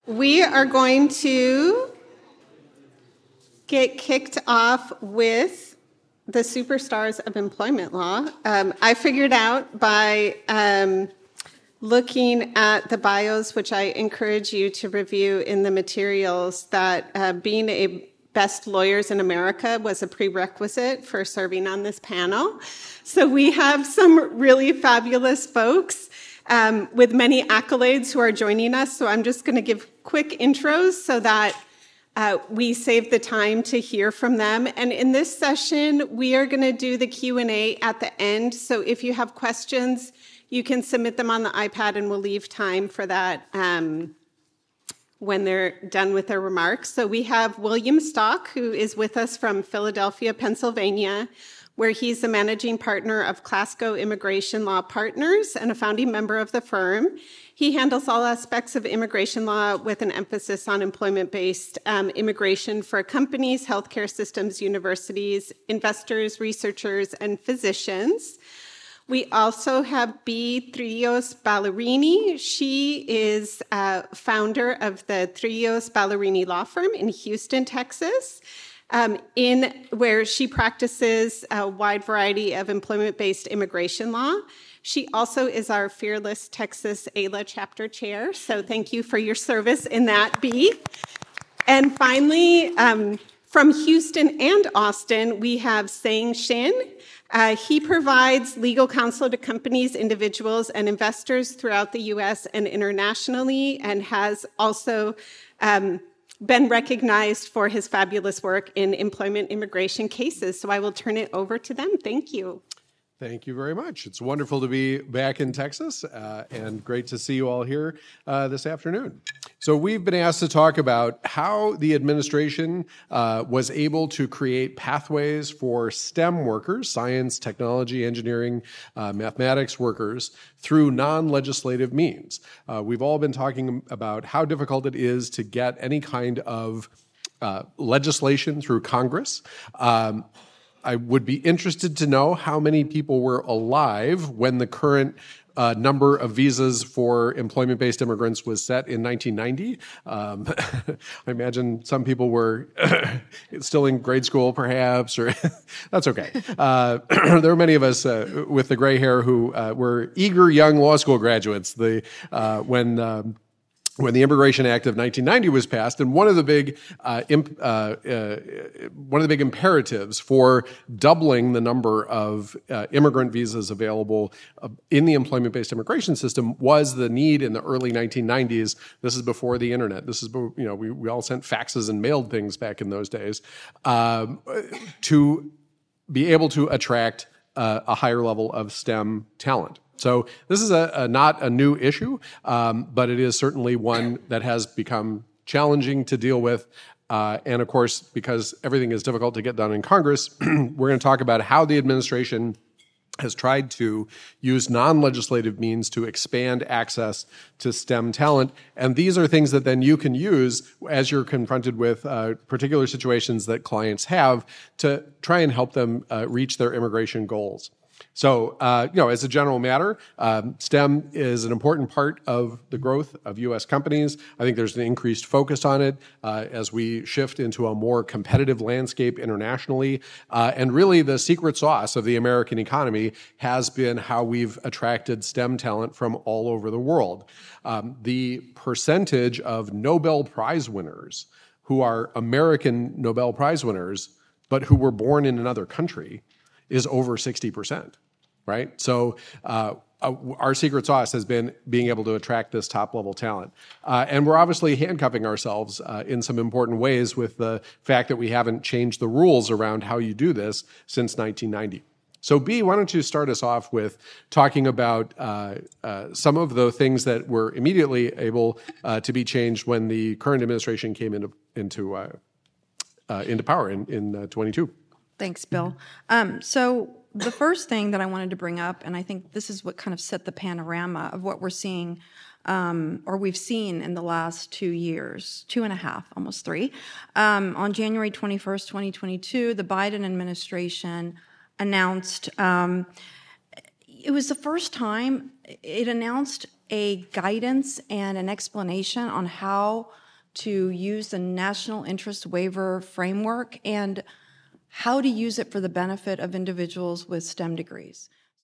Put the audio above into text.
We are going to get kicked off with the superstars of employment law. I figured out by looking at the bios, which I encourage you to review in the materials, that being a best lawyers in America was a prerequisite for serving on this panel. So we have some really fabulous folks with many accolades who are joining us. So I'm just going to give quick intros so that we save the time to hear from them. And in this session, we are going to do the Q&A at the end. So if you have questions, you can submit them on the iPad, and we'll leave time for that when they're done with their remarks. So we have William Stock, who is with us from Philadelphia, Pennsylvania, where he's the managing partner of Clasco Immigration Law Partners and a founding member of the firm. He handles all aspects of immigration law with an emphasis on employment-based immigration for companies, healthcare systems, universities, investors, researchers, and physicians. We also have B. Trillos Ballerini. She is founder of the Trillos Ballerini Law Firm in Houston, Texas, where she practices a wide variety of employment-based immigration law. She also is our Fearless Texas AILA chapter chair, so thank you for your service in that, B. And finally, from Houston and Austin, we have Sang Shin. He provides legal counsel to companies, individuals, and investors throughout the U.S. and internationally, and has also been recognized for his fabulous work in employment immigration cases. So I will turn it over to them. Thank you. Thank you very much. It's wonderful to be back in Texas and great to see you all here this afternoon. So we've been asked to talk about how the administration was able to create pathways for STEM workers, science, technology, engineering, mathematics workers, through non-legislative means. We've all been talking about how difficult it is to get any kind of legislation through Congress. I would be interested to know how many people were alive when the current number of visas for employment-based immigrants was set in 1990. I imagine some people were still in grade school, perhaps, or that's okay. There were many of us with the gray hair who were eager young law school graduates when the Immigration Act of 1990 was passed, and one of the big imperatives for doubling the number of immigrant visas available in the employment-based immigration system was the need in the early 1990s. This is before the internet. This is, we all sent faxes and mailed things back in those days, to be able to attract a higher level of STEM talent. So this is not a new issue, but it is certainly one that has become challenging to deal with. And of course, because everything is difficult to get done in Congress, we're going to talk about how the administration has tried to use non-legislative means to expand access to STEM talent. And these are things that then you can use as you're confronted with particular situations that clients have to try and help them reach their immigration goals. So, as a general matter, STEM is an important part of the growth of U.S. companies. I think there's an increased focus on it as we shift into a more competitive landscape internationally. And really, the secret sauce of the American economy has been how we've attracted STEM talent from all over the world. The percentage of Nobel Prize winners who are American Nobel Prize winners, but who were born in another country, is over 60%, right? So our secret sauce has been being able to attract this top-level talent. And we're obviously handcuffing ourselves in some important ways with the fact that we haven't changed the rules around how you do this since 1990. So B, why don't you start us off with talking about some of the things that were immediately able to be changed when the current administration came into power in 22. Thanks, Bill. So the first thing that I wanted to bring up, and I think this is what kind of set the panorama of what we're seeing, or we've seen in the last 2 years, 2.5, almost 3. On January 21st, 2022, the Biden administration announced it was the first time it announced a guidance and an explanation on how to use the national interest waiver framework and how to use it for the benefit of individuals with STEM degrees.